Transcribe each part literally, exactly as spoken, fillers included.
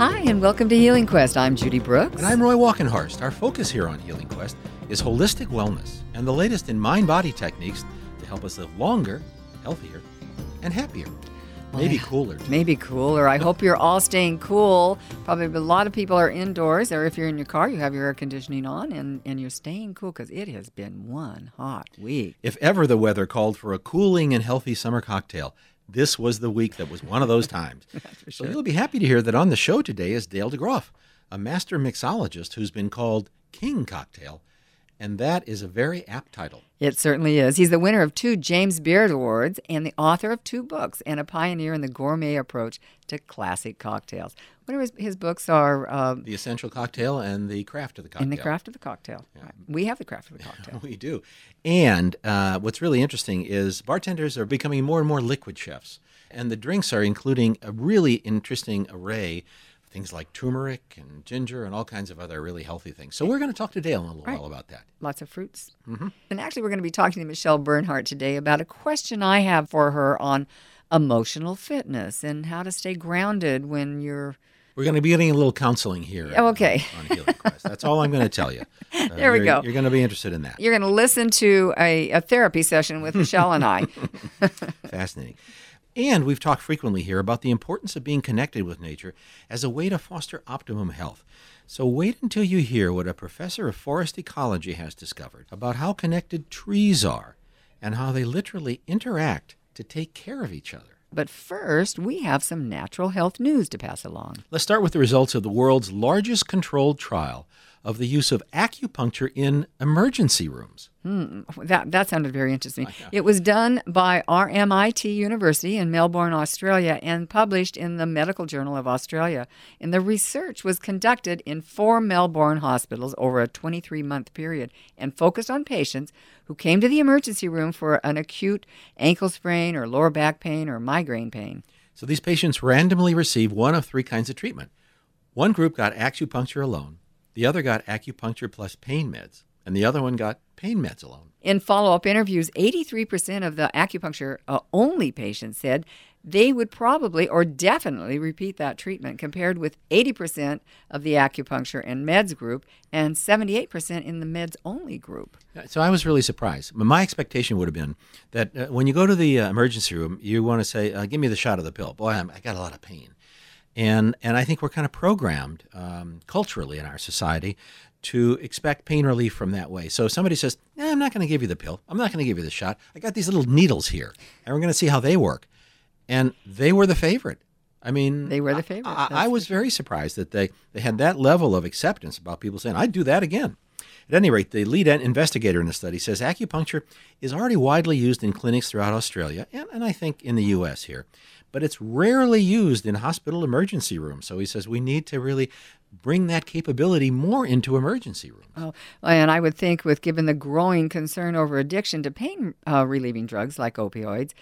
Hi, and welcome to Healing Quest. I'm Judy Brooks. And I'm Roy Walkenhorst. Our focus here on Healing Quest is holistic wellness and the latest in mind-body techniques to help us live longer, healthier, and happier. Maybe Well, cooler, too. Maybe cooler. I hope you're all staying cool. Probably a lot of people are indoors, or if you're in your car, you have your air conditioning on, and, and you're staying cool because it has been one hot week. If ever the weather called for a cooling and healthy summer cocktail, this was the week that was one of those times. for So sure. you'll be happy to hear that on the show today is Dale DeGroff, a master mixologist who's been called King Cocktail, and that is a very apt title. It certainly is. He's the winner of two James Beard Awards and the author of two books and a pioneer in the gourmet approach to classic cocktails. One of his, his books are um, The Essential Cocktail and The Craft of the Cocktail. In the Craft of the Cocktail. Right. We have the Craft of the Cocktail. We do. And uh, what's really interesting is bartenders are becoming more and more liquid chefs. And the drinks are including a really interesting array of things like turmeric and ginger and all kinds of other really healthy things. So we're going to talk to Dale in a little Right. while about that. Lots of fruits. Mm-hmm. And actually, we're going to be talking to Michelle Bernhardt today about a question I have for her on emotional fitness and how to stay grounded when you're... We're going to be getting a little counseling here. Oh, okay. On, on Healing Quest. That's all I'm going to tell you. Uh, There we you're- go. You're going to be interested in that. You're going to listen to a, a therapy session with Michelle and I. Fascinating. And we've talked frequently here about the importance of being connected with nature as a way to foster optimum health. So wait until you hear what a professor of forest ecology has discovered about how connected trees are and how they literally interact to take care of each other. But first, we have some natural health news to pass along. Let's start with the results of the world's largest controlled trial of the use of acupuncture in emergency rooms. Hmm, that that sounded very interesting. I know. It was done by R M I T University in Melbourne, Australia, and published in the Medical Journal of Australia. And the research was conducted in four Melbourne hospitals over a twenty-three month period and focused on patients who came to the emergency room for an acute ankle sprain or lower back pain or migraine pain. So these patients randomly received one of three kinds of treatment. One group got acupuncture alone, the other got acupuncture plus pain meds, and the other one got pain meds alone. In follow-up interviews, eighty-three percent of the acupuncture-only patients said they would probably or definitely repeat that treatment, compared with eighty percent of the acupuncture and meds group and seventy-eight percent in the meds-only group. So I was really surprised. My expectation would have been that uh, when you go to the uh, emergency room, you want to say, uh, give me the shot of the pill. Boy, I'm, I got a lot of pain. And and I think we're kind of programmed um, culturally in our society to expect pain relief from that way. So if somebody says, eh, I'm not going to give you the pill. I'm not going to give you the shot. I got these little needles here, and we're going to see how they work. And they were the favorite. I mean, They were the favorite, I, I, that's I was very surprised that they, they had that level of acceptance about people saying, I'd do that again. At any rate, the lead investigator in the study says acupuncture is already widely used in clinics throughout Australia, and, and I think in the U S here. But it's rarely used in hospital emergency rooms. So he says we need to really bring that capability more into emergency rooms. Oh, and I would think, with given the growing concern over addiction to pain uh, relieving drugs like opioids,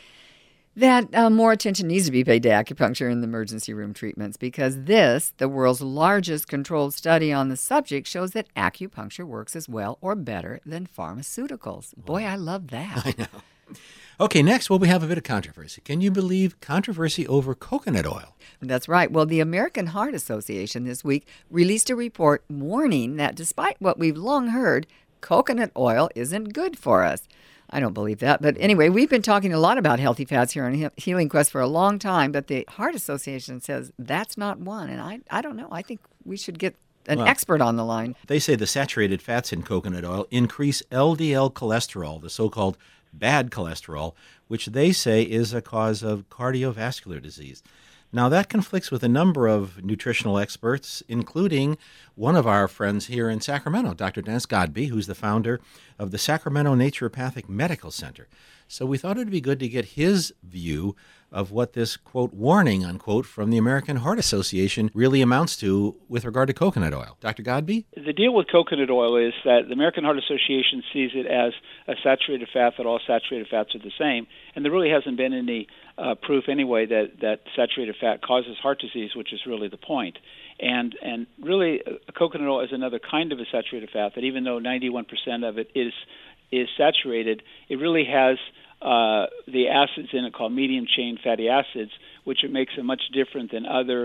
that uh, more attention needs to be paid to acupuncture in the emergency room treatments, because this, the world's largest controlled study on the subject, shows that acupuncture works as well or better than pharmaceuticals. Boy, I love that. I know. Okay, next, well, we have a bit of controversy. Can you believe controversy over coconut oil? That's right. Well, the American Heart Association this week released a report warning that despite what we've long heard, coconut oil isn't good for us. I don't believe that. But anyway, we've been talking a lot about healthy fats here on He- Healing Quest for a long time, but the Heart Association says that's not one. And I, I don't know. I think we should get an Well, expert on the line. They say the saturated fats in coconut oil increase L D L cholesterol, the so-called bad cholesterol, which they say is a cause of cardiovascular disease. Now, that conflicts with a number of nutritional experts, including one of our friends here in Sacramento, Doctor Dennis Godby, who's the founder of the Sacramento Naturopathic Medical Center. So we thought it'd be good to get his view of what this, quote, warning, unquote, from the American Heart Association really amounts to with regard to coconut oil. Doctor Godby? The deal with coconut oil is that the American Heart Association sees it as a saturated fat, that all saturated fats are the same, and there really hasn't been any uh, proof anyway that, that saturated fat causes heart disease, which is really the point. And and really, uh, coconut oil is another kind of a saturated fat that, even though ninety-one percent of it is is saturated, it really has uh, the acids in it called medium-chain fatty acids, which it makes it much different than other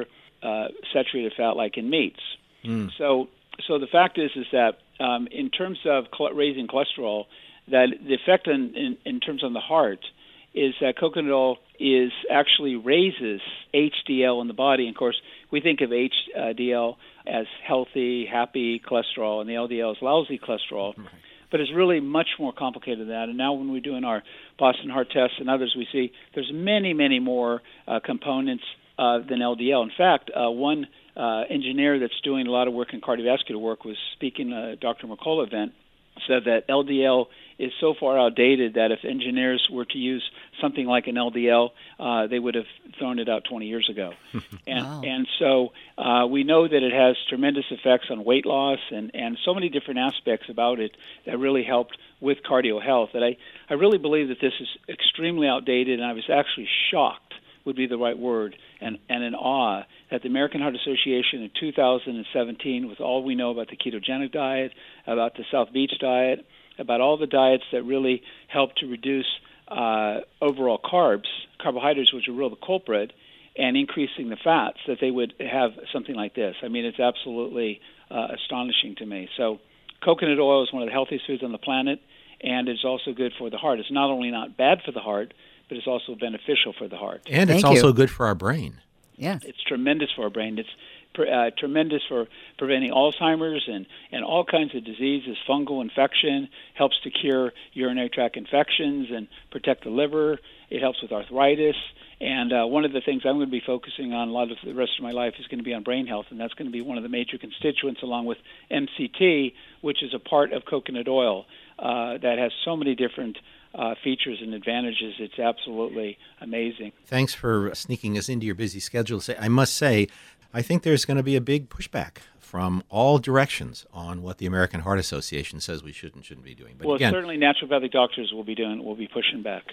uh, saturated fat like in meats. Mm. So, so the fact is, is that um, in terms of cl- raising cholesterol, that the effect in, in, in terms on the heart is that coconut oil is actually raises H D L in the body. And of course, we think of H D L as healthy, happy cholesterol, and the L D L is lousy cholesterol. Right. But it's really much more complicated than that. And now when we're doing our Boston Heart tests and others, we see there's many, many more uh, components uh, than L D L. In fact, uh, one uh, engineer that's doing a lot of work in cardiovascular work was speaking at a Doctor McCullough event, said that L D L is so far outdated that if engineers were to use something like an L D L, uh, they would have thrown it out twenty years ago. and Wow. and so uh, we know that it has tremendous effects on weight loss and, and so many different aspects about it that really helped with cardio health. That I, I really believe that this is extremely outdated, and I was actually shocked, would be the right word, and, and in awe that the American Heart Association in two thousand seventeen, with all we know about the ketogenic diet, about the South Beach diet, about all the diets that really help to reduce uh, overall carbs, carbohydrates, which are really the culprit, and increasing the fats, that they would have something like this. I mean, it's absolutely uh, astonishing to me. So coconut oil is one of the healthiest foods on the planet, and it's also good for the heart. It's not only not bad for the heart, but it's also beneficial for the heart. And it's Thank you. also good for our brain. Yes. It's tremendous for our brain. It's uh, tremendous for preventing Alzheimer's and, and all kinds of diseases, fungal infection, helps to cure urinary tract infections and protect the liver. It helps with arthritis. And uh, one of the things I'm going to be focusing on a lot of the rest of my life is going to be on brain health, and that's going to be one of the major constituents along with M C T, which is a part of coconut oil uh, that has so many different Uh, features and advantages. It's absolutely amazing. Thanks for sneaking us into your busy schedule. Say, I must say, I think there's going to be a big pushback from all directions on what the American Heart Association says we should and shouldn't be doing. But well, again, certainly naturopathic doctors will be doing. Will be pushing back.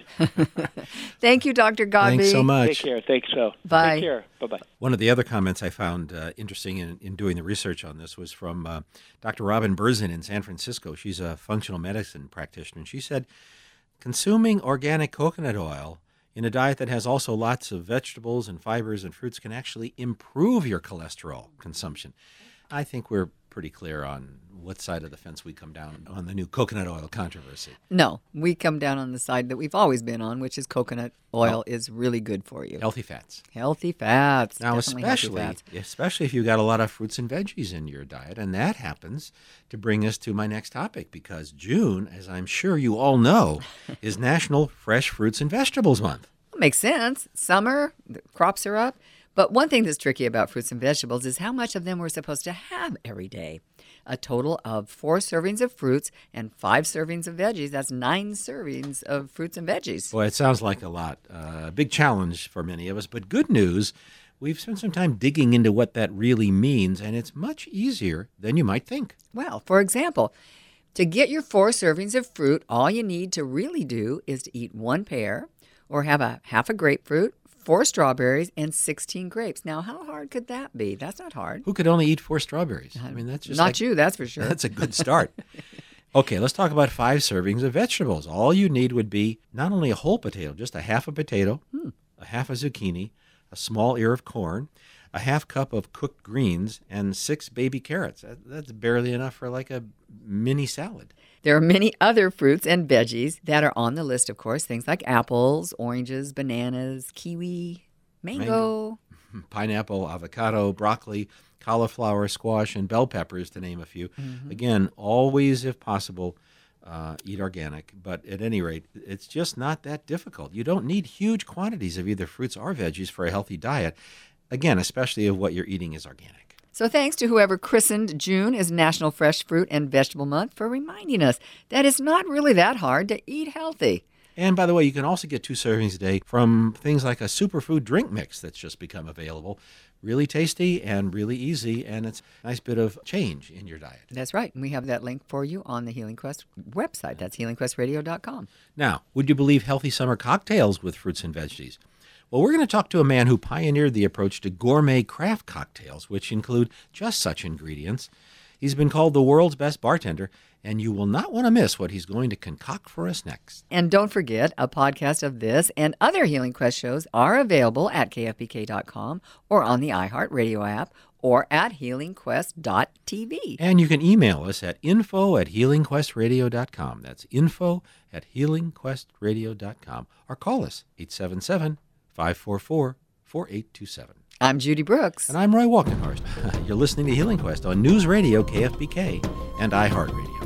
Thank you, Doctor Godby. thanks so much. Take care. Thanks so. Bye. Take care. Bye bye. One of the other comments I found uh, interesting in, in doing the research on this was from uh, Doctor Robin Berzin in San Francisco. She's a functional medicine practitioner, and she said, consuming organic coconut oil in a diet that has also lots of vegetables and fibers and fruits can actually improve your cholesterol consumption. I think we're pretty clear on what side of the fence we come down on the new coconut oil controversy. No, we come down on the side that we've always been on, which is coconut oil is really good for you. Healthy fats. Healthy fats. Now, definitely healthy especially, fats. especially if you've got a lot of fruits and veggies in your diet, and that happens to bring us to my next topic, because June, as I'm sure you all know, is National Fresh Fruits and Vegetables Month. Makes sense. Summer, the crops are up. But one thing that's tricky about fruits and vegetables is how much of them we're supposed to have every day. A total of four servings of fruits and five servings of veggies. That's nine servings of fruits and veggies. Boy, it sounds like a lot. A uh, big challenge for many of us, but good news. We've spent some time digging into what that really means, and it's much easier than you might think. Well, for example, to get your four servings of fruit, all you need to really do is to eat one pear or have a half a grapefruit, four strawberries, and sixteen grapes. Now, how hard could that be? That's not hard. Who could only eat four strawberries? I mean, that's just Not like, you, that's for sure. That's a good start. Okay, let's talk about five servings of vegetables. All you need would be not only a whole potato, just a half a potato, Hmm. a half a zucchini, a small ear of corn, a half cup of cooked greens, and six baby carrots. That, that's barely enough for like a mini salad. There are many other fruits and veggies that are on the list, of course, things like apples, oranges, bananas, kiwi, mango. Mango. Pineapple, avocado, broccoli, cauliflower, squash, and bell peppers, to name a few. Mm-hmm. Again, always, if possible, uh, eat organic. But at any rate, it's just not that difficult. You don't need huge quantities of either fruits or veggies for a healthy diet. Again, especially if what you're eating is organic. So thanks to whoever christened June as National Fresh Fruit and Vegetable Month for reminding us that it's not really that hard to eat healthy. And by the way, you can also get two servings a day from things like a superfood drink mix that's just become available. Really tasty and really easy, and it's a nice bit of change in your diet. That's right. And we have that link for you on the Healing Quest website. That's healing quest radio dot com. Now, would you believe healthy summer cocktails with fruits and veggies? Well, we're going to talk to a man who pioneered the approach to gourmet craft cocktails, which include just such ingredients. He's been called the world's best bartender, and you will not want to miss what he's going to concoct for us next. And don't forget, a podcast of this and other Healing Quest shows are available at K F B K dot com or on the iHeartRadio app or at healing quest dot t v. And you can email us at info at healing quest radio dot com. That's info at healing quest radio dot com. Or call us, eight seven seven, five four four, four eight two seven. I'm Judy Brooks. And I'm Roy Walkenhorst. You're listening to Healing Quest on News Radio K F B K and iHeartRadio.